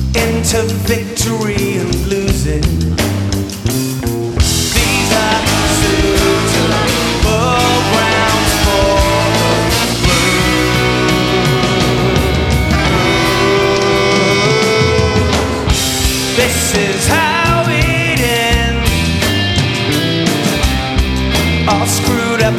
into victory and losing. These are suitable grounds for blues. This is how it ends, all screwed up